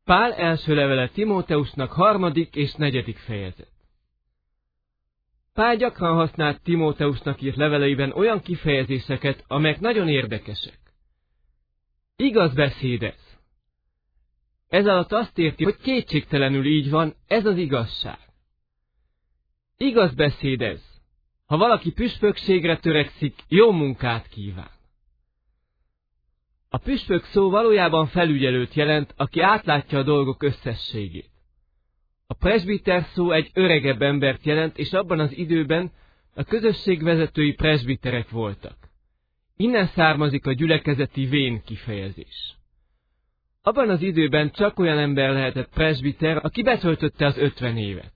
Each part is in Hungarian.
Pál első levele Timóteusnak 3. és 4. fejezet. Pál gyakran használt Timóteusnak írt leveleiben olyan kifejezéseket, amelyek nagyon érdekesek. Igaz beszéd ez. Ez alatt azt érti, hogy kétségtelenül így van, ez az igazság. Igaz beszéd ez. Ha valaki püspökségre törekszik, jó munkát kíván. A püspök szó valójában felügyelőt jelent, aki átlátja a dolgok összességét. A presbiter szó egy öregebb embert jelent, és abban az időben a közösségvezetői presbiterek voltak. Innen származik a gyülekezeti vén kifejezés. Abban az időben csak olyan ember lehetett presbiter, aki betöltötte az 50 évet.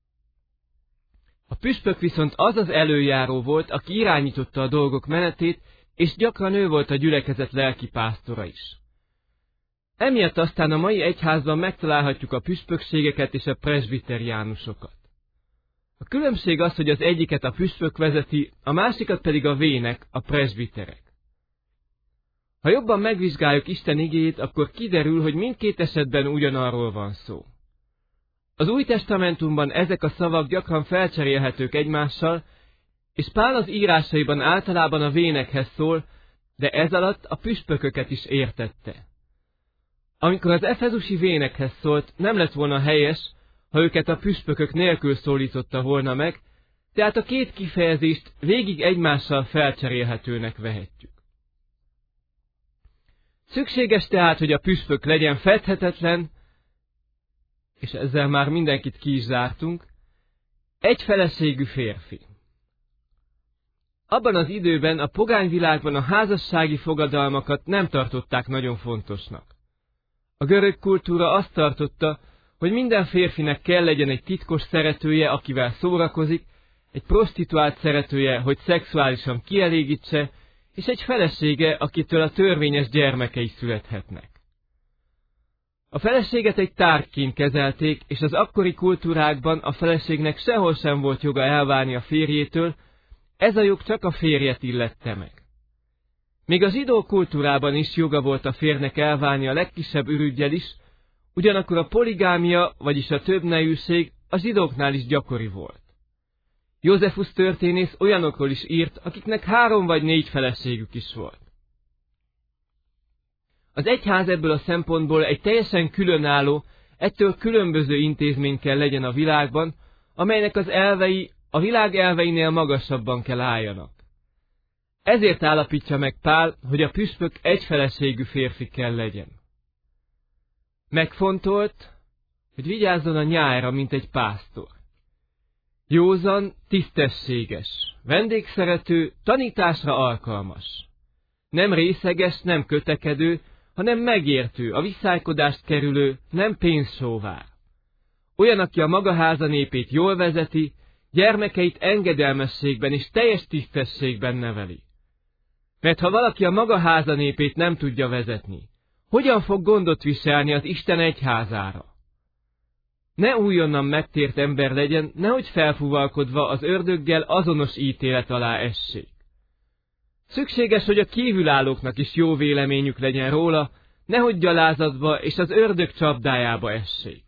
A püspök viszont az az előjáró volt, aki irányította a dolgok menetét, és gyakran ő volt a gyülekezet lelkipásztora is. Emiatt aztán a mai egyházban megtalálhatjuk a püspökségeket és a presbiteriánusokat. A különbség az, hogy az egyiket a püspök vezeti, a másikat pedig a vének, a presbiterek. Ha jobban megvizsgáljuk Isten igéjét, akkor kiderül, hogy mindkét esetben ugyanarról van szó. Az Új Testamentumban ezek a szavak gyakran felcserélhetők egymással, és Pál az írásaiban általában a vénekhez szól, de ez alatt a püspököket is értette. Amikor az efezusi vénekhez szólt, nem lett volna helyes, ha őket a püspökök nélkül szólította volna meg, tehát a két kifejezést végig egymással felcserélhetőnek vehetjük. Szükséges tehát, hogy a püspök legyen fedhetetlen, és ezzel már mindenkit ki is zártunk, egy feleségű férfi. Abban az időben a pogány világban a házassági fogadalmakat nem tartották nagyon fontosnak. A görög kultúra azt tartotta, hogy minden férfinek kell legyen egy titkos szeretője, akivel szórakozik, egy prostituált szeretője, hogy szexuálisan kielégítse, és egy felesége, akitől a törvényes gyermekei születhetnek. A feleséget egy tárgyként kezelték, és az akkori kultúrákban a feleségnek sehol sem volt joga elválni a férjétől, ez a jog csak a férjet illette meg. Még a zsidó kultúrában is joga volt a férnek elválni a legkisebb ürüggyel is, ugyanakkor a poligámia, vagyis a többnejűség a zsidóknál is gyakori volt. Józefusz történész olyanokról is írt, akiknek 3 vagy 4 feleségük is volt. Az egyház ebből a szempontból egy teljesen különálló, ettől különböző intézmény kell legyen a világban, amelynek az elvei a világ elveinél magasabban kell álljanak. Ezért állapítja meg Pál, hogy a püspök egy feleségű férfi kell legyen. Megfontolt, hogy vigyázzon a nyájra, mint egy pásztor. Józan, tisztességes, vendégszerető, tanításra alkalmas. Nem részeges, nem kötekedő, hanem megértő, a viszálykodást kerülő, nem pénzsóvár. Olyan, aki a maga háza népét jól vezeti, gyermekeit engedelmességben és teljes tisztességben neveli. Mert ha valaki a maga háza népét nem tudja vezetni, hogyan fog gondot viselni az Isten egyházára? Ne újonnan megtért ember legyen, nehogy felfúvalkodva az ördöggel azonos ítélet alá essék. Szükséges, hogy a kívülállóknak is jó véleményük legyen róla, nehogy gyalázatba és az ördög csapdájába essék.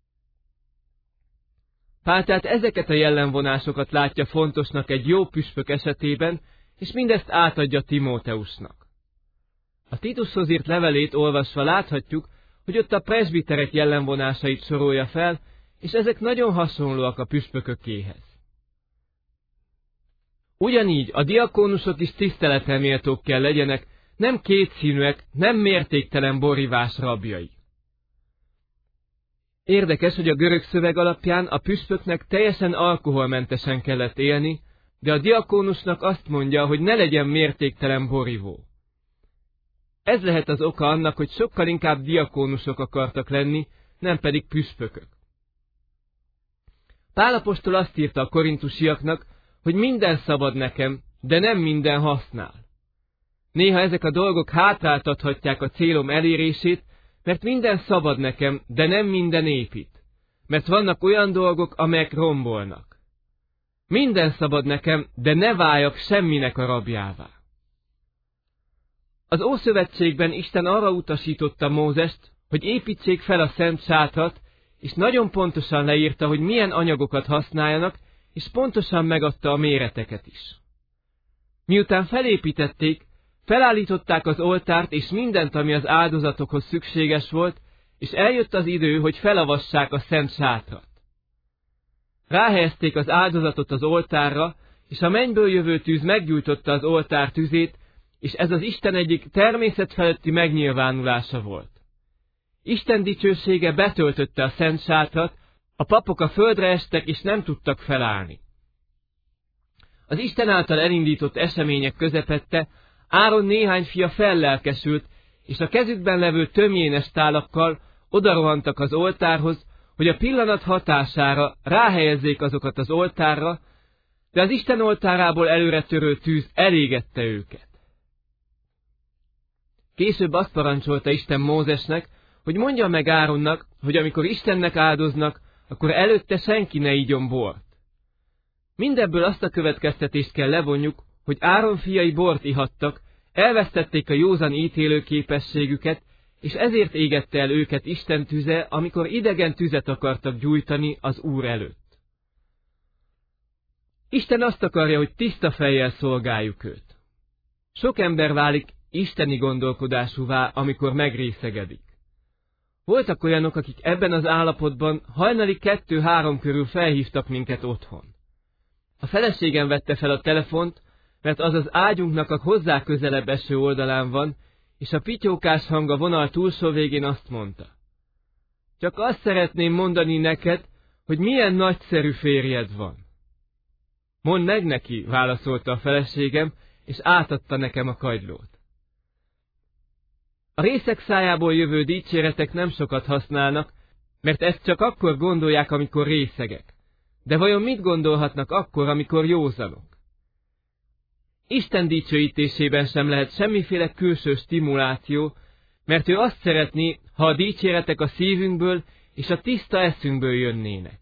Pál tehát ezeket a jellemvonásokat látja fontosnak egy jó püspök esetében, és mindezt átadja Timóteusnak. A Titushoz írt levelét olvasva láthatjuk, hogy ott a presbiterek jellemvonásait sorolja fel, és ezek nagyon hasonlóak a püspökökéhez. Ugyanígy a diakónusok is tiszteletre méltók kell legyenek, nem kétszínűek, nem mértéktelen borívás rabjai. Érdekes, hogy a görög szöveg alapján a püspöknek teljesen alkoholmentesen kellett élni, de a diakónusnak azt mondja, hogy ne legyen mértéktelen borívó. Ez lehet az oka annak, hogy sokkal inkább diakónusok akartak lenni, nem pedig püspökök. Pál apostol azt írta a korintusiaknak, hogy minden szabad nekem, de nem minden használ. Néha ezek a dolgok hátráltathatják a célom elérését, mert minden szabad nekem, de nem minden épít. Mert vannak olyan dolgok, amelyek rombolnak. Minden szabad nekem, de ne váljak semminek a rabjává. Az Ószövetségben Isten arra utasította Mózest, hogy építsék fel a szent sátrat, és nagyon pontosan leírta, hogy milyen anyagokat használjanak, és pontosan megadta a méreteket is. Miután felépítették, felállították az oltárt és mindent, ami az áldozatokhoz szükséges volt, és eljött az idő, hogy felavassák a szent sátrat. Ráhelyezték az áldozatot az oltárra, és a mennyből jövő tűz meggyújtotta az oltár tüzét, és ez az Isten egyik természetfeletti megnyilvánulása volt. Isten dicsősége betöltötte a szent sátrat, a papok a földre estek, és nem tudtak felállni. Az Isten által elindított események közepette Áron néhány fia fellelkesült, és a kezükben levő tömjénes tálakkal odarohantak az oltárhoz, hogy a pillanat hatására ráhelyezzék azokat az oltárra, de az Isten oltárából előre törő tűz elégette őket. Később azt parancsolta Isten Mózesnek, hogy mondja meg Áronnak, hogy amikor Istennek áldoznak, akkor előtte senki ne igyon bort. Mindebből azt a következtetést kell levonjuk, hogy Áron fiai bort ihattak, elvesztették a józan ítélő képességüket, és ezért égette el őket Isten tüze, amikor idegen tüzet akartak gyújtani az Úr előtt. Isten azt akarja, hogy tiszta fejjel szolgáljuk őt. Sok ember válik isteni gondolkodásúvá, amikor megrészegedik. Voltak olyanok, akik ebben az állapotban hajnali 2-3 körül felhívtak minket otthon. A feleségem vette fel a telefont, mert az az ágyunknak a hozzá közelebb eső oldalán van, és a pityókás hang a vonal túlsó végén azt mondta: csak azt szeretném mondani neked, hogy milyen nagyszerű férjed van. Mondd meg neki, válaszolta a feleségem, és átadta nekem a kagylót. A részek szájából jövő dicséretek nem sokat használnak, mert ezt csak akkor gondolják, amikor részegek. De vajon mit gondolhatnak akkor, amikor józanok? Isten dicsőítésében sem lehet semmiféle külső stimuláció, mert ő azt szeretné, ha a dicséretek a szívünkből és a tiszta eszünkből jönnének.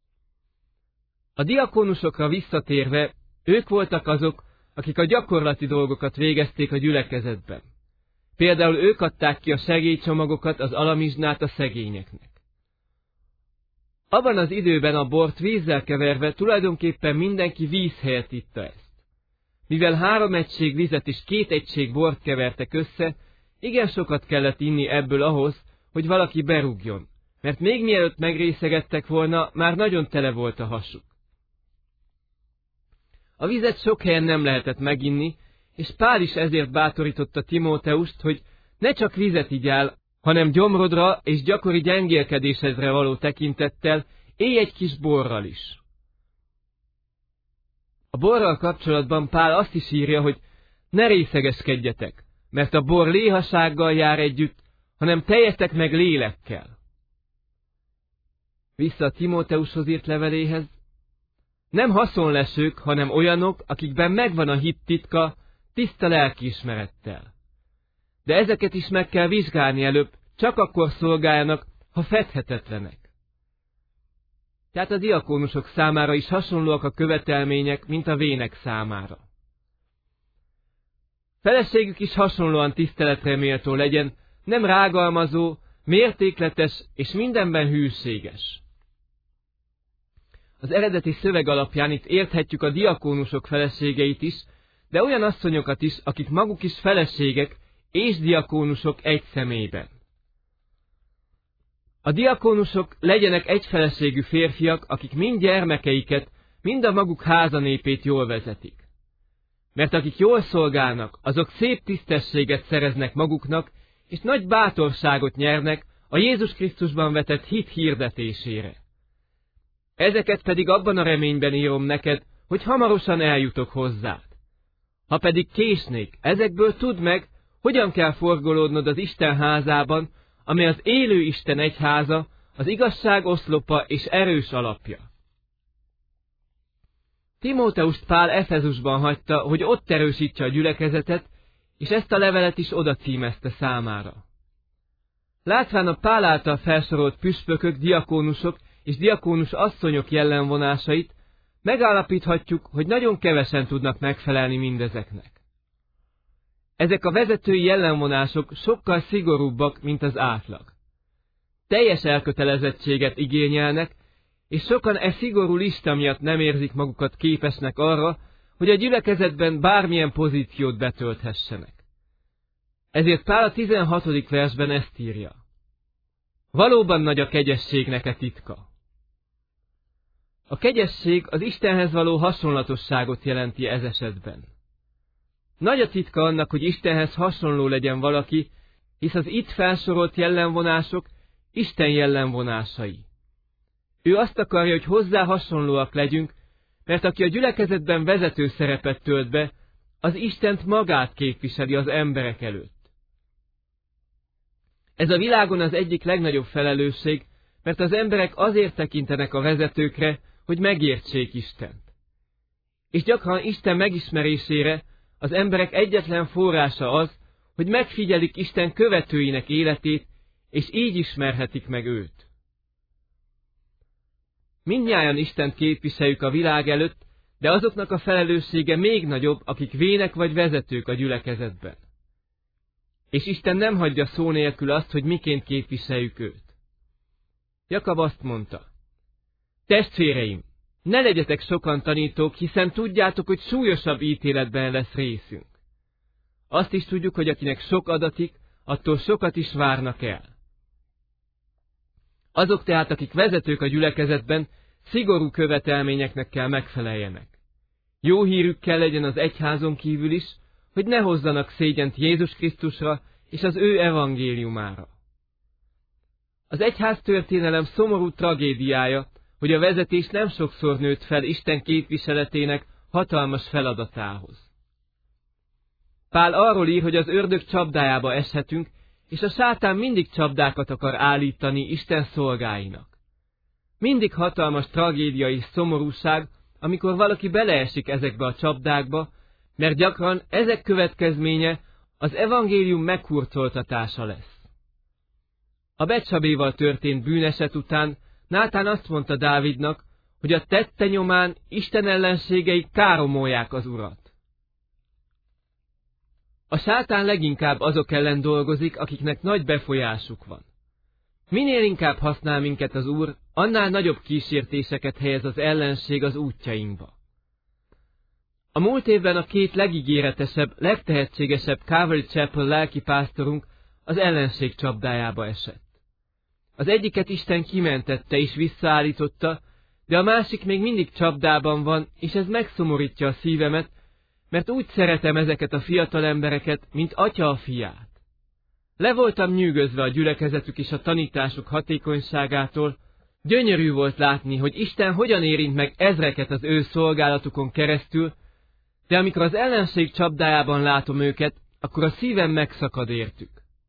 A diakónusokra visszatérve, ők voltak azok, akik a gyakorlati dolgokat végezték a gyülekezetben. Például ők adták ki a segélycsomagokat, az alamizsnát a szegényeknek. Abban az időben a bort vízzel keverve tulajdonképpen mindenki víz helyett itta ezt. Mivel 3 egység vizet és 2 egység bort kevertek össze, igen sokat kellett inni ebből ahhoz, hogy valaki berúgjon, mert még mielőtt megrészegettek volna, már nagyon tele volt a hasuk. A vizet sok helyen nem lehetett meginni, és Pál is ezért bátorította Timóteust, hogy ne csak vizet igyál, hanem gyomrodra és gyakori gyengélkedésedre való tekintettel élj egy kis borral is. A borral kapcsolatban Pál azt is írja, hogy ne részegeskedjetek, mert a bor léhasággal jár együtt, hanem teljetek meg lélekkel. Vissza a Timóteushoz írt leveléhez: nem haszonlesők, hanem olyanok, akikben megvan a hit titka, tiszta lelkiismerettel. De ezeket is meg kell vizsgálni előbb, csak akkor szolgáljanak, ha fedhetetlenek. Tehát a diakónusok számára is hasonlóak a követelmények, mint a vének számára. Feleségük is hasonlóan tiszteletre méltó legyen, nem rágalmazó, mértékletes és mindenben hűséges. Az eredeti szöveg alapján itt érthetjük a diakónusok feleségeit is, de olyan asszonyokat is, akik maguk is feleségek és diakónusok egy személyben. A diakónusok legyenek egyfeleségű férfiak, akik mind gyermekeiket, mind a maguk házanépét jól vezetik. Mert akik jól szolgálnak, azok szép tisztességet szereznek maguknak, és nagy bátorságot nyernek a Jézus Krisztusban vetett hit hirdetésére. Ezeket pedig abban a reményben írom neked, hogy hamarosan eljutok hozzád. Ha pedig késnék, ezekből tudd meg, hogyan kell forgolódnod az Isten házában, amely az élő Isten egyháza, az igazság oszlopa és erős alapja. Timóteust Pál Efezusban hagyta, hogy ott erősítse a gyülekezetet, és ezt a levelet is oda címezte számára. Látván a Pál által felsorolt püspökök, diakónusok és diakónus asszonyok jellemvonásait, megállapíthatjuk, hogy nagyon kevesen tudnak megfelelni mindezeknek. Ezek a vezetői jellemvonások sokkal szigorúbbak, mint az átlag. teljes elkötelezettséget igényelnek, és sokan e szigorú lista miatt nem érzik magukat képesnek arra, hogy a gyülekezetben bármilyen pozíciót betölthessenek. Ezért Pál a 16. versben ezt írja. Valóban nagy a kegyességnek e titka. A kegyesség az Istenhez való hasonlatosságot jelenti ez esetben. Nagy a titka annak, hogy Istenhez hasonló legyen valaki, hisz az itt felsorolt jellemvonások Isten jellemvonásai. Ő azt akarja, hogy hozzá hasonlóak legyünk, mert aki a gyülekezetben vezető szerepet tölt be, az Istent magát képviseli az emberek előtt. Ez a világon az egyik legnagyobb felelősség, mert az emberek azért tekintenek a vezetőkre, hogy megértsék Istent. És gyakran Isten megismerésére az emberek egyetlen forrása az, hogy megfigyelik Isten követőinek életét, és így ismerhetik meg őt. Mindnyájan Istent képviseljük a világ előtt, de azoknak a felelőssége még nagyobb, akik vének vagy vezetők a gyülekezetben. És Isten nem hagyja szó nélkül azt, hogy miként képviseljük őt. Jakab azt mondta, testvéreim, ne legyetek sokan tanítók, hiszen tudjátok, hogy súlyosabb ítéletben lesz részünk. Azt is tudjuk, hogy akinek sok adatik, attól sokat is várnak el. Azok tehát, akik vezetők a gyülekezetben, szigorú követelményeknek kell megfeleljenek. Jó hírük kell legyen az egyházon kívül is, hogy ne hozzanak szégyent Jézus Krisztusra és az ő evangéliumára. Az egyház történelem szomorú tragédiája, hogy a vezetés nem sokszor nőtt fel Isten képviseletének hatalmas feladatához. Pál arról ír, hogy az ördög csapdájába eshetünk, és a sátán mindig csapdákat akar állítani Isten szolgáinak. Mindig hatalmas tragédia és szomorúság, amikor valaki beleesik ezekbe a csapdákba, mert gyakran ezek következménye az evangélium meghurcoltatása lesz. A Betsabéval történt bűneset után Nátán azt mondta Dávidnak, hogy a tette nyomán Isten ellenségei káromolják az Urat. A sátán leginkább azok ellen dolgozik, akiknek nagy befolyásuk van. Minél inkább használ minket az Úr, annál nagyobb kísértéseket helyez az ellenség az útjainkba. A múlt évben a két legígéretesebb, legtehetségesebb Calvary Chapel lelkipásztorunk az ellenség csapdájába esett. Az egyiket Isten kimentette és visszaállította, de a másik még mindig csapdában van, és ez megszomorítja a szívemet, mert úgy szeretem ezeket a fiatal embereket, mint atya a fiát. Le voltam nyűgözve a gyülekezetük és a tanításuk hatékonyságától, gyönyörű volt látni, hogy Isten hogyan érint meg ezreket az ő szolgálatukon keresztül, de amikor az ellenség csapdájában látom őket, akkor a szívem megszakad értük.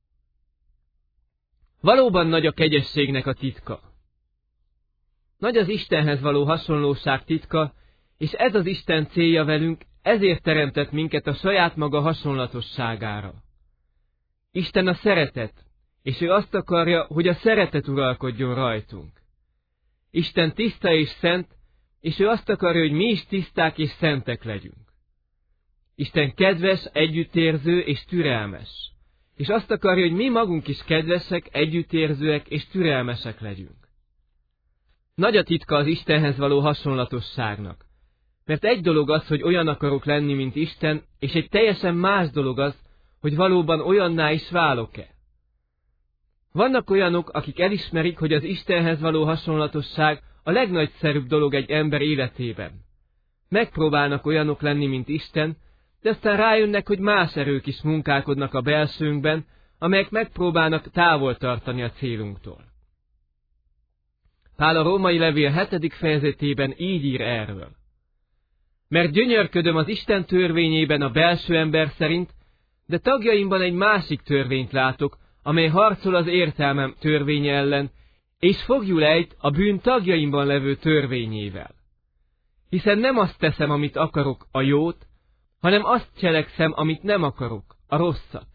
Valóban nagy a kegyességnek a titka. Nagy az Istenhez való hasonlóság titka, és ez az Isten célja velünk, ezért teremtett minket a saját maga hasonlatosságára. Isten a szeretet, és ő azt akarja, hogy a szeretet uralkodjon rajtunk. Isten tiszta és szent, és ő azt akarja, hogy mi is tiszták és szentek legyünk. Isten kedves, együttérző és türelmes, és azt akarja, hogy mi magunk is kedvesek, együttérzőek és türelmesek legyünk. Nagy a titka az Istenhez való hasonlatosságnak, mert egy dolog az, hogy olyan akarok lenni, mint Isten, és egy teljesen más dolog az, hogy valóban olyanná is válok-e. Vannak olyanok, akik elismerik, hogy az Istenhez való hasonlatosság a legnagyszerűbb dolog egy ember életében. Megpróbálnak olyanok lenni, mint Isten, de aztán rájönnek, hogy más erők is munkálkodnak a belsőnkben, amelyek megpróbálnak távol tartani a célunktól. Pál a római levél 7. fejezetében így ír erről. Mert gyönyörködöm az Isten törvényében a belső ember szerint, de tagjaimban egy másik törvényt látok, amely harcol az értelmem törvénye ellen, és fogjul ejt a bűn tagjaimban levő törvényével. Hiszen nem azt teszem, amit akarok, a jót, hanem azt cselekszem, amit nem akarok, a rosszat.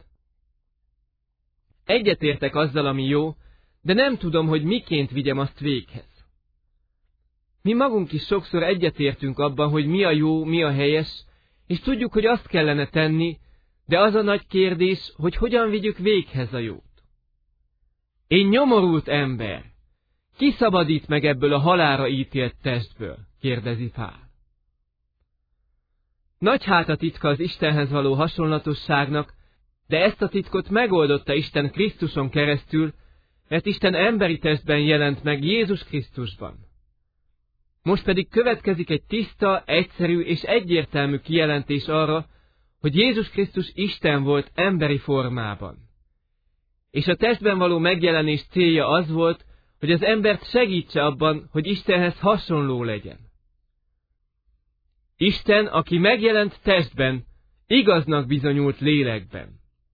Egyetértek azzal, ami jó, de nem tudom, hogy miként vigyem azt véghez. Mi magunk is sokszor egyetértünk abban, hogy mi a jó, mi a helyes, és tudjuk, hogy azt kellene tenni, de az a nagy kérdés, hogy hogyan vigyük véghez a jót. Én nyomorult ember, ki szabadít meg ebből a halálra ítélt testből? Kérdezi Pál. Nagy hát a titka az Istenhez való hasonlatosságnak, de ezt a titkot megoldotta Isten Krisztuson keresztül, mert Isten emberi testben jelent meg Jézus Krisztusban. Most pedig következik egy tiszta, egyszerű és egyértelmű kijelentés arra, hogy Jézus Krisztus Isten volt emberi formában. És a testben való megjelenés célja az volt, hogy az embert segítse abban, hogy Istenhez hasonló legyen. Isten, aki megjelent testben, igaznak bizonyult lélekben.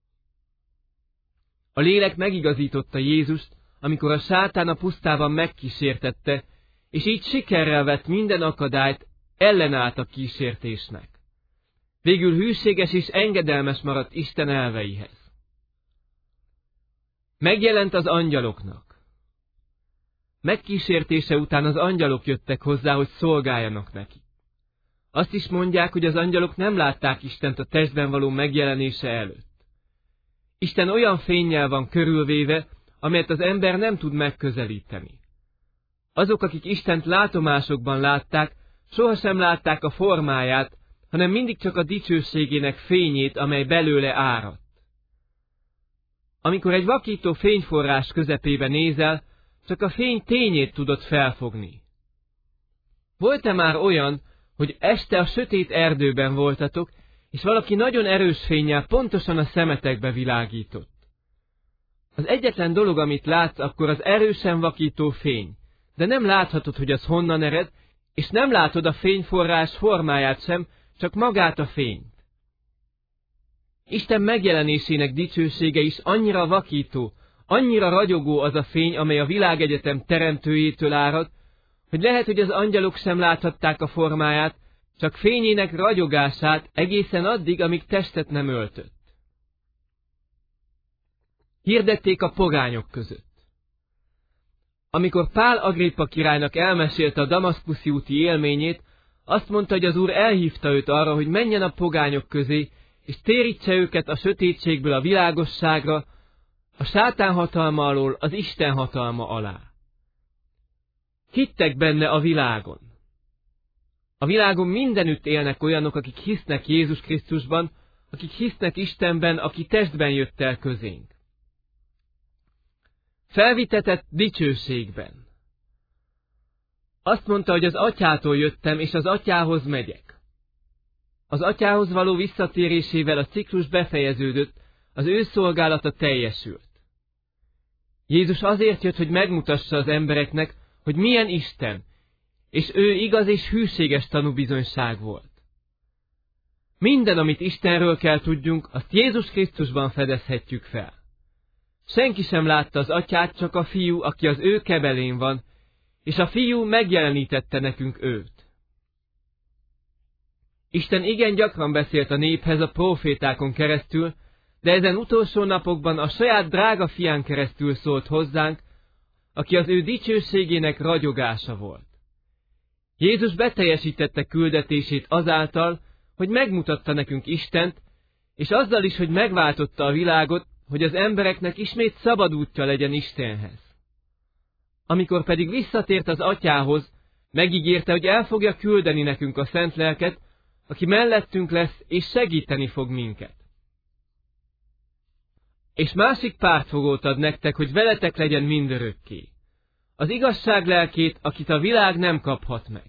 A lélek megigazította Jézust, amikor a sátán a pusztában megkísértette, és így sikerrel vett minden akadályt, ellenállt a kísértésnek. Végül hűséges és engedelmes maradt Isten elveihez. Megjelent az angyaloknak. Megkísértése után az angyalok jöttek hozzá, hogy szolgáljanak neki. Azt is mondják, hogy az angyalok nem látták Istent a testben való megjelenése előtt. Isten olyan fénnyel van körülvéve, amelyet az ember nem tud megközelíteni. Azok, akik Istent látomásokban látták, sohasem látták a formáját, hanem mindig csak a dicsőségének fényét, amely belőle áradt. Amikor egy vakító fényforrás közepébe nézel, csak a fény tényét tudod felfogni. Volt-e már olyan, hogy este a sötét erdőben voltatok, és valaki nagyon erős fénnyel pontosan a szemetekbe világított? Az egyetlen dolog, amit látsz, akkor az erősen vakító fény, de nem láthatod, hogy az honnan ered, és nem látod a fényforrás formáját sem, csak magát a fényt. Isten megjelenésének dicsősége is annyira vakító, annyira ragyogó az a fény, amely a világegyetem teremtőjétől árad, hogy lehet, hogy az angyalok sem láthatták a formáját, csak fényének ragyogását egészen addig, amíg testet nem öltött. Hirdették a pogányok között. Amikor Pál Agrippa királynak elmesélte a damaszkuszi úti élményét, azt mondta, hogy az Úr elhívta őt arra, hogy menjen a pogányok közé, és térítse őket a sötétségből a világosságra, a sátán hatalma alól az Isten hatalma alá. Hittek benne a világon. A világon mindenütt élnek olyanok, akik hisznek Jézus Krisztusban, akik hisznek Istenben, aki testben jött el közénk. Felvitetett dicsőségben. Azt mondta, hogy az Atyától jöttem, és az Atyához megyek. Az Atyához való visszatérésével a ciklus befejeződött, az ő szolgálata teljesült. Jézus azért jött, hogy megmutassa az embereknek, hogy milyen Isten, és ő igaz és hűséges tanúbizonyság volt. Minden, amit Istenről kell tudjunk, azt Jézus Krisztusban fedezhetjük fel. Senki sem látta az Atyát, csak a Fiú, aki az ő kebelén van, és a Fiú megjelenítette nekünk őt. Isten igen gyakran beszélt a néphez a prófétákon keresztül, de ezen utolsó napokban a saját drága fián keresztül szólt hozzánk, aki az ő dicsőségének ragyogása volt. Jézus beteljesítette küldetését azáltal, hogy megmutatta nekünk Istent, és azzal is, hogy megváltotta a világot, hogy az embereknek ismét szabad útja legyen Istenhez. Amikor pedig visszatért az Atyához, megígérte, hogy el fogja küldeni nekünk a Szent Lelket, aki mellettünk lesz és segíteni fog minket. És másik pártfogót ad nektek, hogy veletek legyen mindörökké. Az igazság lelkét, akit a világ nem kaphat meg.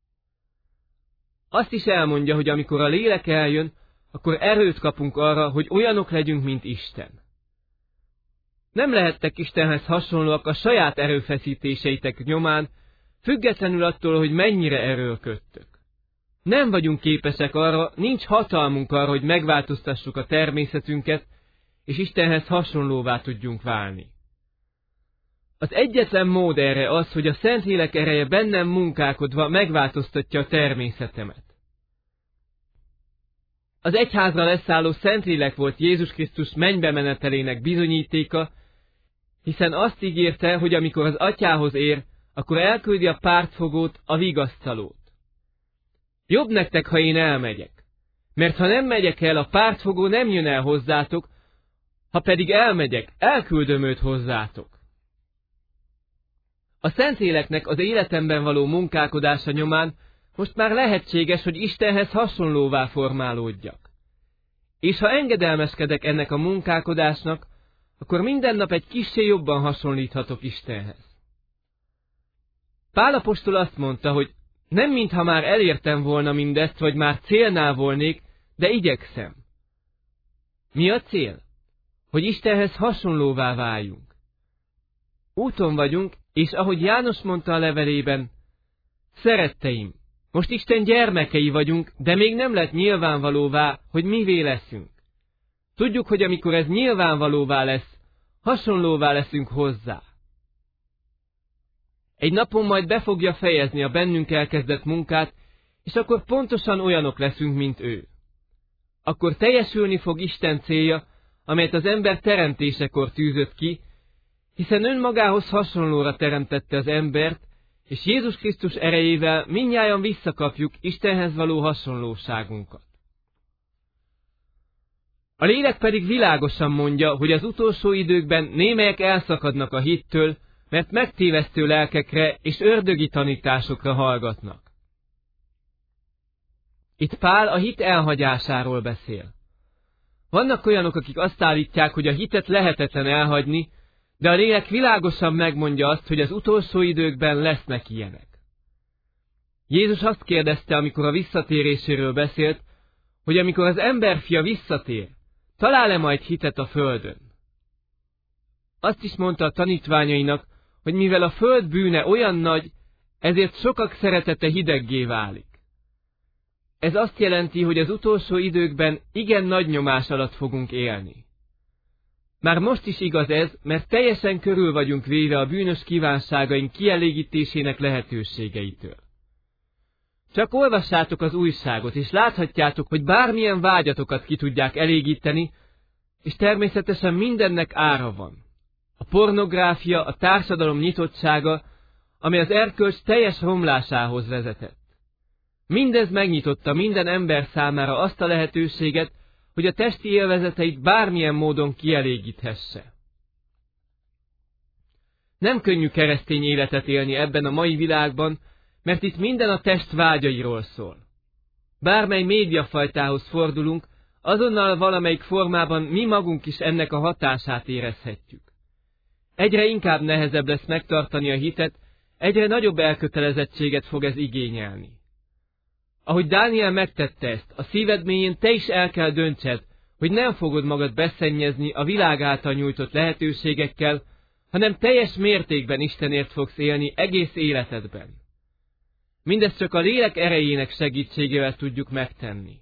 Azt is elmondja, hogy amikor a lélek eljön, akkor erőt kapunk arra, hogy olyanok legyünk, mint Isten. Nem lehettek Istenhez hasonlóak a saját erőfeszítéseitek nyomán, függetlenül attól, hogy mennyire erőlködtök. Nem vagyunk képesek arra, nincs hatalmunk arra, hogy megváltoztassuk a természetünket, és Istenhez hasonlóvá tudjunk válni. Az egyetlen mód erre az, hogy a Szentlélek ereje bennem munkálkodva megváltoztatja a természetemet. Az egyházra leszálló Szentlélek volt Jézus Krisztus mennybe menetelének bizonyítéka, hiszen azt ígérte, hogy amikor az Atyához ér, akkor elküldi a pártfogót, a vigasztalót. Jobb nektek, ha én elmegyek, mert ha nem megyek el, a pártfogó nem jön el hozzátok, ha pedig elmegyek, elküldöm őt hozzátok. A Szentléleknek az életemben való munkálkodása nyomán most már lehetséges, hogy Istenhez hasonlóvá formálódjak. És ha engedelmeskedek ennek a munkálkodásnak, akkor minden nap egy kissé jobban hasonlíthatok Istenhez. Pál apostol azt mondta, hogy nem mintha már elértem volna mindezt, vagy már célnál volnék, de igyekszem. Mi a cél? Hogy Istenhez hasonlóvá váljunk. Úton vagyunk, és ahogy János mondta a levelében, szeretteim, most Isten gyermekei vagyunk, de még nem lett nyilvánvalóvá, hogy mivé leszünk. Tudjuk, hogy amikor ez nyilvánvalóvá lesz, hasonlóvá leszünk hozzá. Egy napon majd be fogja fejezni a bennünk elkezdett munkát, és akkor pontosan olyanok leszünk, mint ő. Akkor teljesülni fog Isten célja, amelyet az ember teremtésekor tűzött ki, hiszen önmagához hasonlóra teremtette az embert, és Jézus Krisztus erejével mindnyájan visszakapjuk Istenhez való hasonlóságunkat. A lélek pedig világosan mondja, hogy az utolsó időkben némelyek elszakadnak a hittől, mert megtévesztő lelkekre és ördögi tanításokra hallgatnak. Itt Pál a hit elhagyásáról beszél. Vannak olyanok, akik azt állítják, hogy a hitet lehetetlen elhagyni, de a lélek világosan megmondja azt, hogy az utolsó időkben lesznek ilyenek. Jézus azt kérdezte, amikor a visszatéréséről beszélt, hogy amikor az emberfia visszatér, talál-e majd hitet a földön? Azt is mondta a tanítványainak, hogy mivel a föld bűne olyan nagy, ezért sokak szeretete hideggé válik. Ez azt jelenti, hogy az utolsó időkben igen nagy nyomás alatt fogunk élni. Már most is igaz ez, mert teljesen körül vagyunk véve a bűnös kívánságaink kielégítésének lehetőségeitől. Csak olvassátok az újságot, és láthatjátok, hogy bármilyen vágyatokat ki tudják elégíteni, és természetesen mindennek ára van. A pornográfia, a társadalom nyitottsága, ami az erkölcs teljes romlásához vezetett. Mindez megnyitotta minden ember számára azt a lehetőséget, hogy a testi élvezeteit bármilyen módon kielégíthesse. Nem könnyű keresztény életet élni ebben a mai világban, mert itt minden a test vágyairól szól. Bármely médiafajtához fordulunk, azonnal valamelyik formában mi magunk is ennek a hatását érezhetjük. Egyre inkább nehezebb lesz megtartani a hitet, egyre nagyobb elkötelezettséget fog ez igényelni. Ahogy Dániel megtette ezt, a szíved mélyén te is el kell döntsed, hogy nem fogod magad beszennyezni a világ által nyújtott lehetőségekkel, hanem teljes mértékben Istenért fogsz élni egész életedben. Mindezt csak a lélek erejének segítségével tudjuk megtenni.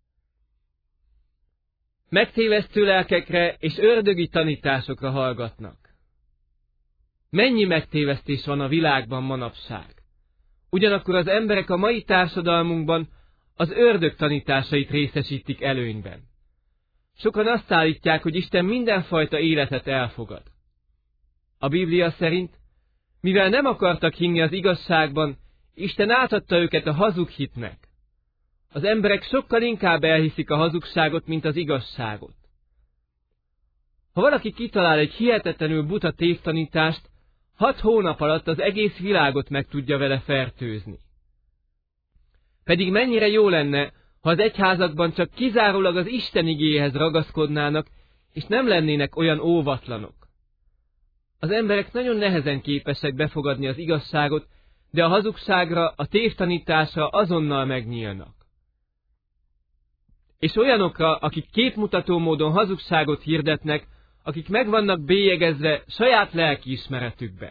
Megtévesztő lelkekre és ördögi tanításokra hallgatnak. Mennyi megtévesztés van a világban manapság? Ugyanakkor az emberek a mai társadalmunkban az ördög tanításait részesítik előnyben. Sokan azt állítják, hogy Isten mindenfajta életet elfogad. A Biblia szerint, mivel nem akartak hinni az igazságban, Isten átadta őket a hazug hitnek. Az emberek sokkal inkább elhiszik a hazugságot, mint az igazságot. Ha valaki kitalál egy hihetetlenül buta tévtanítást, 6 hónap alatt az egész világot meg tudja vele fertőzni. Pedig mennyire jó lenne, ha az egyházakban csak kizárólag az Isten igéjéhez ragaszkodnának, és nem lennének olyan óvatlanok. Az emberek nagyon nehezen képesek befogadni az igazságot, de a hazugságra, a tévtanításra azonnal megnyílnak. És olyanokra, akik képmutató módon hazugságot hirdetnek, akik meg vannak bélyegezve saját lelkiismeretükben.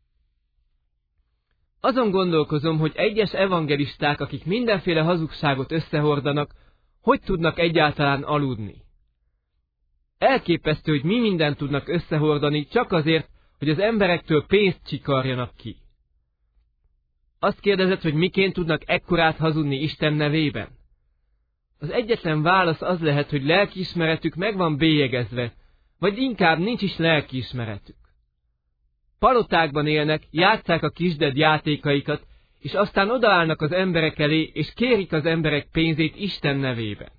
Azon gondolkozom, hogy egyes evangelisták, akik mindenféle hazugságot összehordanak, hogy tudnak egyáltalán aludni. Elképesztő, hogy mi mindent tudnak összehordani csak azért, hogy az emberektől pénzt csikarjanak ki. Azt kérdezed, hogy miként tudnak ekkorát hazudni Isten nevében? Az egyetlen válasz az lehet, hogy lelkiismeretük meg van bélyegezve, vagy inkább nincs is lelkiismeretük. Palotákban élnek, játsszák a kisded játékaikat, és aztán odaállnak az emberek elé, és kérik az emberek pénzét Isten nevében.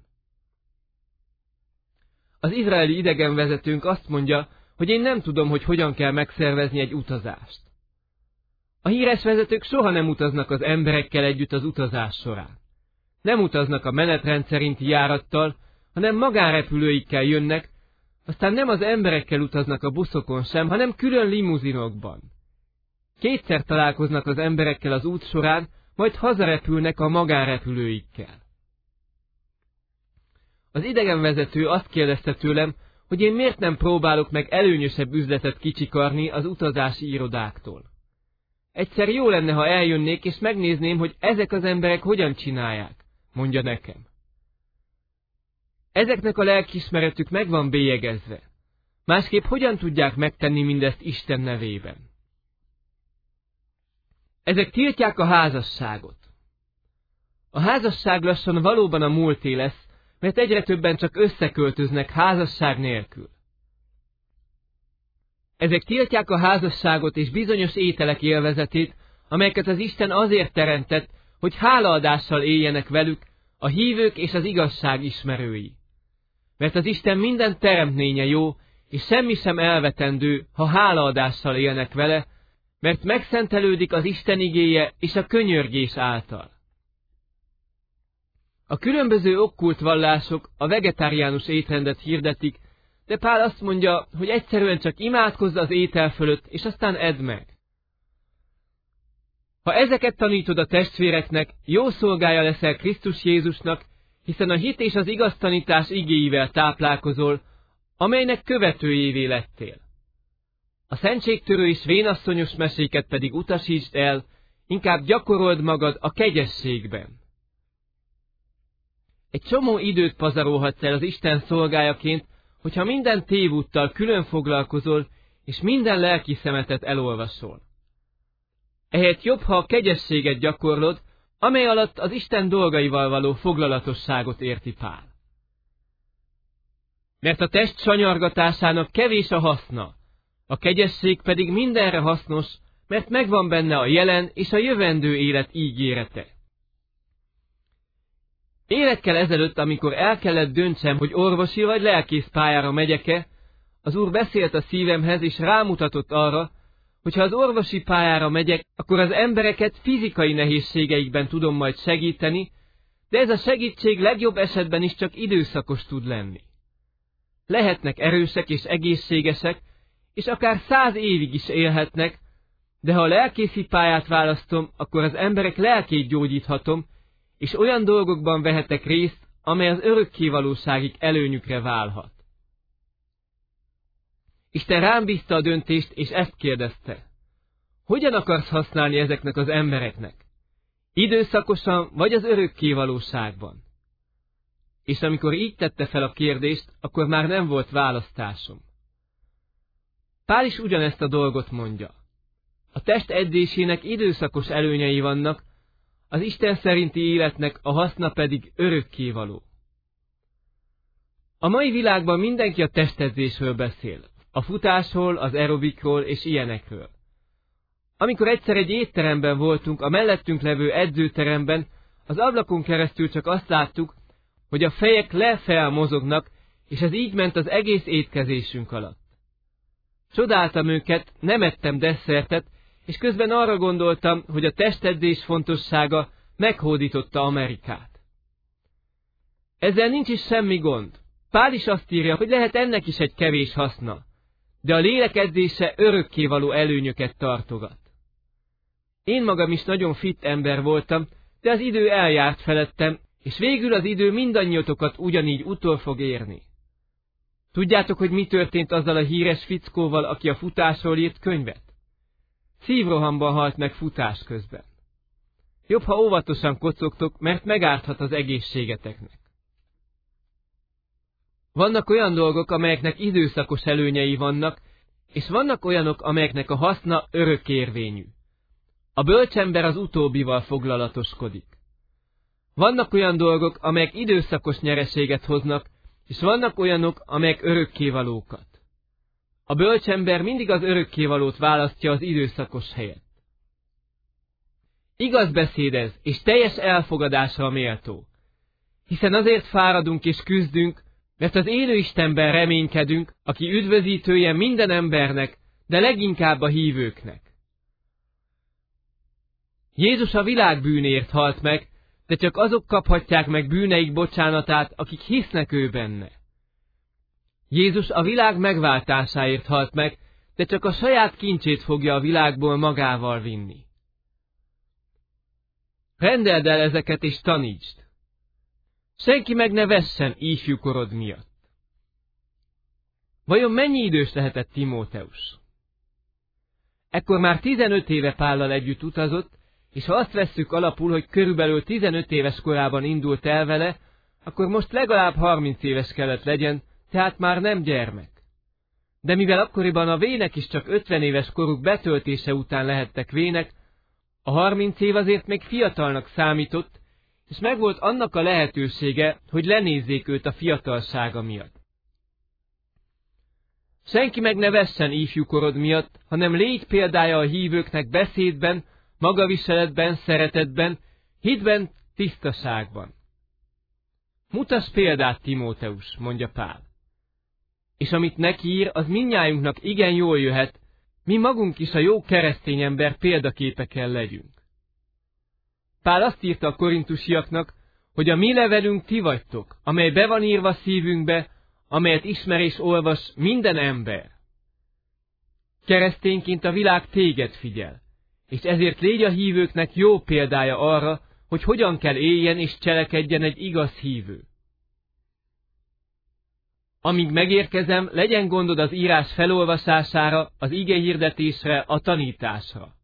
Az izraeli idegenvezetőnk azt mondja, hogy én nem tudom, hogy hogyan kell megszervezni egy utazást. A híres vezetők soha nem utaznak az emberekkel együtt az utazás során. Nem utaznak a menetrend szerinti járattal, hanem magánrepülőikkel jönnek, aztán nem az emberekkel utaznak a buszokon sem, hanem külön limuzinokban. Kétszer találkoznak az emberekkel az út során, majd hazarepülnek a magánrepülőikkel. Az idegenvezető azt kérdezte tőlem, hogy én miért nem próbálok meg előnyösebb üzletet kicsikarni az utazási irodáktól. Egyszer jó lenne, ha eljönnék, és megnézném, hogy ezek az emberek hogyan csinálják, mondja nekem. Ezeknek a lelkiismeretük meg van bélyegezve. Másképp hogyan tudják megtenni mindezt Isten nevében? Ezek tiltják a házasságot. A házasság lassan valóban a múlté lesz, mert egyre többen csak összeköltöznek házasság nélkül. Ezek tiltják a házasságot és bizonyos ételek élvezetét, amelyeket az Isten azért teremtett, hogy hálaadással éljenek velük a hívők és az igazság ismerői. Mert az Isten minden teremtménye jó, és semmi sem elvetendő, ha hálaadással élnek vele, mert megszentelődik az Isten igéje és a könyörgés által. A különböző okkult vallások a vegetáriánus étrendet hirdetik, de Pál azt mondja, hogy egyszerűen csak imádkozz az étel fölött, és aztán edd meg. Ha ezeket tanítod a testvéreknek, jó szolgája leszel Krisztus Jézusnak, hiszen a hit és az igaz tanítás igéivel táplálkozol, amelynek követőjévé lettél. A szentségtörő és vénasszonyos meséket pedig utasítsd el, inkább gyakorold magad a kegyességben. Egy csomó időt pazarolhatsz el az Isten szolgájaként, hogyha minden tévúttal külön foglalkozol, és minden lelki szemetet elolvasol. Ehelyett jobb, ha a kegyességet gyakorlod, amely alatt az Isten dolgaival való foglalatosságot érti Pál. Mert a test sanyargatásának kevés a haszna, a kegyesség pedig mindenre hasznos, mert megvan benne a jelen és a jövendő élet ígérete. Évekkel ezelőtt, amikor el kellett döntsem, hogy orvosi vagy lelkész pályára megyek-e, az Úr beszélt a szívemhez és rámutatott arra, hogy ha az orvosi pályára megyek, akkor az embereket fizikai nehézségeikben tudom majd segíteni, de ez a segítség legjobb esetben is csak időszakos tud lenni. Lehetnek erősek és egészségesek, és akár 100 évig is élhetnek, de ha a lelkészi pályát választom, akkor az emberek lelkét gyógyíthatom, és olyan dolgokban vehetek részt, amely az örökkévalóságig előnyükre válhat. Isten rám bízta a döntést, és ezt kérdezte. Hogyan akarsz használni ezeknek az embereknek? Időszakosan vagy az örökkévalóságban? És amikor így tette fel a kérdést, akkor már nem volt választásom. Pál is ugyanezt a dolgot mondja. A test edzésének időszakos előnyei vannak, az Isten szerinti életnek a haszna pedig örökkévaló. A mai világban mindenki a testedzésről beszél, a futásról, az aerobikról és ilyenekről. Amikor egyszer egy étteremben voltunk, a mellettünk levő edzőteremben, az ablakon keresztül csak azt láttuk, hogy a fejek le-fel mozognak, és ez így ment az egész étkezésünk alatt. Csodáltam őket, nem ettem desszertet, és közben arra gondoltam, hogy a testedzés fontossága meghódította Amerikát. Ezzel nincs is semmi gond. Pál is azt írja, hogy lehet ennek is egy kevés haszna, de a lélek edzése örökkévaló előnyöket tartogat. Én magam is nagyon fit ember voltam, de az idő eljárt felettem, és végül az idő mindannyiótokat ugyanígy utol fog érni. Tudjátok, hogy mi történt azzal a híres fickóval, aki a futásról írt könyvet? Szívrohamban halt meg futás közben. Jobb, ha óvatosan kocogtok, mert megárthat az egészségeteknek. Vannak olyan dolgok, amelyeknek időszakos előnyei vannak, és vannak olyanok, amelyeknek a haszna örökérvényű. A bölcsember az utóbbival foglalatoskodik. Vannak olyan dolgok, amelyek időszakos nyereséget hoznak, és vannak olyanok, amelyek örökkévalókat. A bölcsember mindig az örökkévalót választja az időszakos helyett. Igaz beszéd ez, és teljes elfogadásra méltó. Hiszen azért fáradunk és küzdünk, mert az élő Istenben reménykedünk, aki üdvözítője minden embernek, de leginkább a hívőknek. Jézus a világ bűnért halt meg, de csak azok kaphatják meg bűneik bocsánatát, akik hisznek ő benne. Jézus a világ megváltásáért halt meg, de csak a saját kincsét fogja a világból magával vinni. Rendeld el ezeket és tanítsd. Senki meg ne vessen ifjú korod miatt. Vajon mennyi idős lehetett Timóteus? Ekkor már 15 éve Pállal együtt utazott, és ha azt vesszük alapul, hogy körülbelül 15 éves korában indult el vele, akkor most legalább 30 éves kellett legyen, tehát már nem gyermek. De mivel akkoriban a vének is csak 50 éves koruk betöltése után lehettek vének, a 30 év azért még fiatalnak számított, és megvolt annak a lehetősége, hogy lenézzék őt a fiatalsága miatt. Senki meg ne vessen ifjú korod miatt, hanem légy példája a hívőknek beszédben, magaviseletben, szeretetben, hitben, tisztaságban. Mutass példát, Timóteus, mondja Pál. És amit neki ír, az mindnyájunknak igen jól jöhet, mi magunk is a jó keresztény ember példaképekkel legyünk. Pál azt írta a korintusiaknak, hogy a mi levelünk ti vagytok, amely be van írva szívünkbe, amelyet ismer és olvas minden ember. Keresztényként a világ téged figyel, és ezért légy a hívőknek jó példája arra, hogy hogyan kell éljen és cselekedjen egy igaz hívő. Amíg megérkezem, legyen gondod az írás felolvasására, az ige hirdetésre, a tanításra.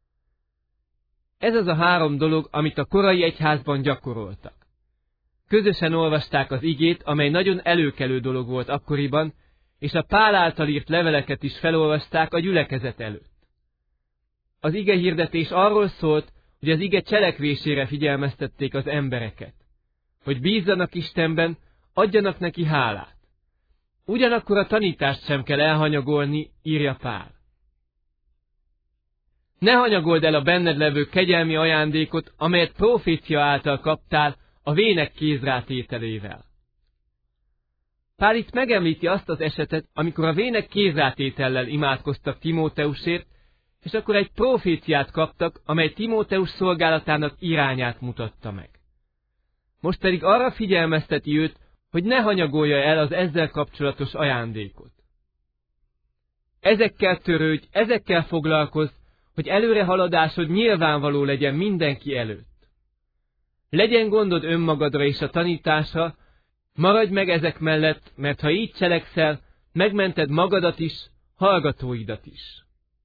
Ez az a 3 dolog, amit a korai egyházban gyakoroltak. Közösen olvasták az igét, amely nagyon előkelő dolog volt akkoriban, és a Pál által írt leveleket is felolvasták a gyülekezet előtt. Az ige hirdetés arról szólt, hogy az ige cselekvésére figyelmeztették az embereket, hogy bízzanak Istenben, adjanak neki hálát. Ugyanakkor a tanítást sem kell elhanyagolni, írja Pál. Ne hanyagold el a benned levő kegyelmi ajándékot, amelyet profécia által kaptál a vének kézrátételével. Pál itt megemlíti azt az esetet, amikor a vének kézrátétellel imádkoztak Timóteusért, és akkor egy proféciát kaptak, amely Timóteus szolgálatának irányát mutatta meg. Most pedig arra figyelmezteti őt, hogy ne hanyagolja el az ezzel kapcsolatos ajándékot. Ezekkel törődj, ezekkel foglalkozz, hogy előrehaladásod nyilvánvaló legyen mindenki előtt. Legyen gondod önmagadra és a tanításra, maradj meg ezek mellett, mert ha így cselekszel, megmented magadat is, hallgatóidat is.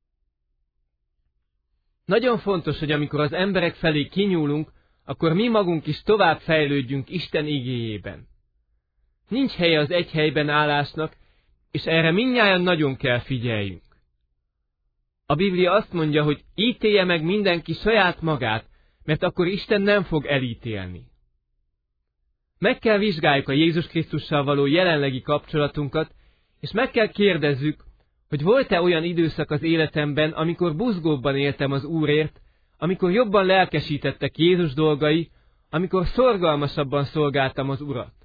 Nagyon fontos, hogy amikor az emberek felé kinyúlunk, akkor mi magunk is tovább fejlődjünk Isten igéjében. Nincs helye az egy helyben állásnak, és erre mindnyájan nagyon kell figyeljünk. A Biblia azt mondja, hogy ítélje meg mindenki saját magát, mert akkor Isten nem fog elítélni. Meg kell vizsgáljuk a Jézus Krisztussal való jelenlegi kapcsolatunkat, és meg kell kérdezzük, hogy volt-e olyan időszak az életemben, amikor buzgóbban éltem az Úrért, amikor jobban lelkesítettek Jézus dolgai, amikor szorgalmasabban szolgáltam az Urat.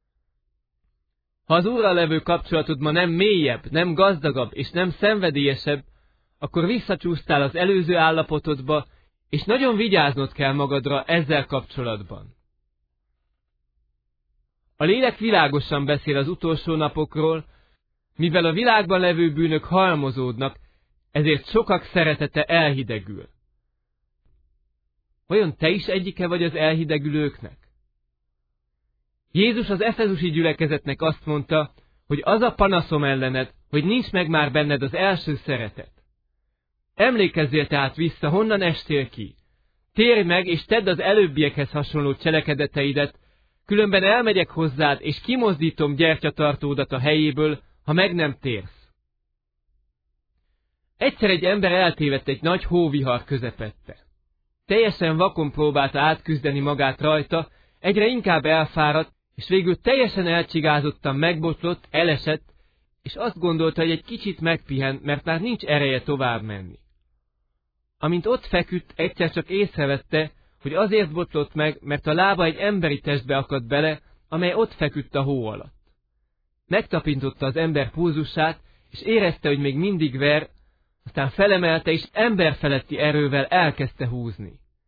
Ha az Úrral levő kapcsolatod ma nem mélyebb, nem gazdagabb és nem szenvedélyesebb, akkor visszacsúsztál az előző állapotodba, és nagyon vigyáznod kell magadra ezzel kapcsolatban. A lélek világosan beszél az utolsó napokról, mivel a világban levő bűnök halmozódnak, ezért sokak szeretete elhidegül. Vajon te is egyike vagy az elhidegülőknek? Jézus az efezusi gyülekezetnek azt mondta, hogy az a panaszom ellened, hogy nincs meg már benned az első szeretet. Emlékezzél tehát vissza, honnan estél ki. Térj meg, és tedd az előbbiekhez hasonló cselekedeteidet, különben elmegyek hozzád, és kimozdítom gyertyatartódat a helyéből, ha meg nem térsz. Egyszer egy ember eltévedt egy nagy hóvihar közepette. Teljesen vakon próbálta átküzdeni magát rajta, egyre inkább elfáradt, és végül teljesen elcsigázottan megbotlott, elesett, és azt gondolta, hogy egy kicsit megpihen, mert már nincs ereje tovább menni. Amint ott feküdt, egyszer csak észrevette, hogy azért botlott meg, mert a lába egy emberi testbe akadt bele, amely ott feküdt a hó alatt. Megtapintotta az ember pulzusát, és érezte, hogy még mindig ver, aztán felemelte, és emberfeletti erővel elkezdte húzni.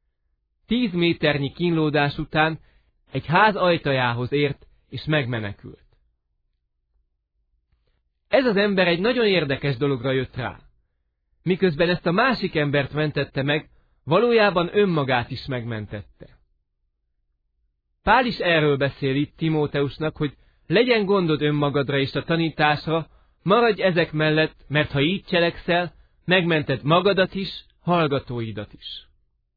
10 méternyi kínlódás után egy ház ajtajához ért, és megmenekült. Ez az ember egy nagyon érdekes dologra jött rá. Miközben ezt a másik embert mentette meg, valójában önmagát is megmentette. Pál is erről beszél itt Timóteusnak, hogy legyen gondod önmagadra és a tanításra, maradj ezek mellett, mert ha így cselekszel, megmented magadat is, hallgatóidat is.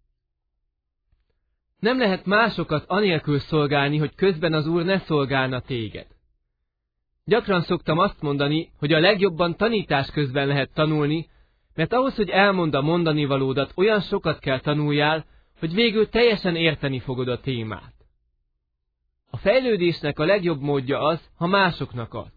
Nem lehet másokat anélkül szolgálni, hogy közben az Úr ne szolgálna téged. Gyakran szoktam azt mondani, hogy a legjobban tanítás közben lehet tanulni, mert ahhoz, hogy elmondd a mondanivalódat, olyan sokat kell tanuljál, hogy végül teljesen érteni fogod a témát. A fejlődésnek a legjobb módja az, ha másoknak adsz.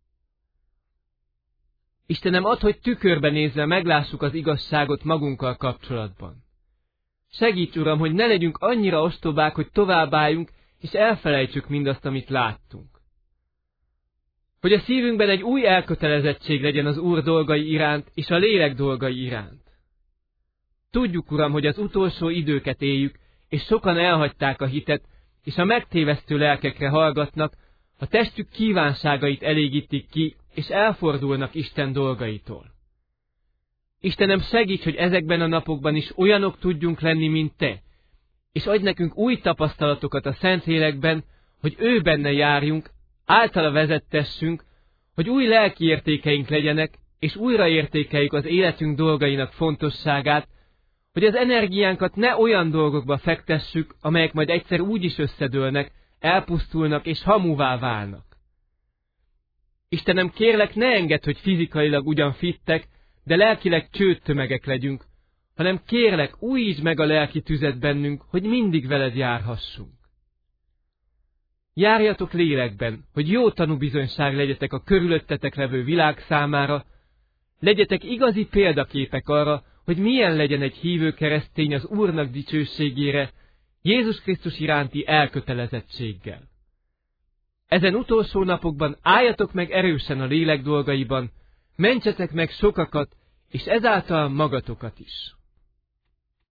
Istenem, add, hogy tükörbe nézve meglássuk az igazságot magunkkal kapcsolatban. Segíts, Uram, hogy ne legyünk annyira ostobák, hogy továbbálljunk, és elfelejtsük mindazt, amit láttunk. Hogy a szívünkben egy új elkötelezettség legyen az Úr dolgai iránt, és a lélek dolgai iránt. Tudjuk, Uram, hogy az utolsó időket éljük, és sokan elhagyták a hitet, és a megtévesztő lelkekre hallgatnak, a testük kívánságait elégítik ki, és elfordulnak Isten dolgaitól. Istenem, segíts, hogy ezekben a napokban is olyanok tudjunk lenni, mint Te, és adj nekünk új tapasztalatokat a Szentlélekben, hogy ő benne járjunk, általa vezettessünk, hogy új lelki értékeink legyenek, és újra értékeljük az életünk dolgainak fontosságát, hogy az energiánkat ne olyan dolgokba fektessük, amelyek majd egyszer úgy is összedőlnek, elpusztulnak és hamuvá válnak. Istenem, kérlek, ne engedd, hogy fizikailag ugyan fittek, de lelkileg csődtömegek legyünk, hanem kérlek, újítsd meg a lelki tüzet bennünk, hogy mindig veled járhassunk. Járjatok lélekben, hogy jó tanúbizonyság legyetek a körülöttetek levő világ számára, legyetek igazi példaképek arra, hogy milyen legyen egy hívő keresztény az Úrnak dicsőségére, Jézus Krisztus iránti elkötelezettséggel. Ezen utolsó napokban álljatok meg erősen a lélek dolgaiban, mentsetek meg sokakat, és ezáltal magatokat is.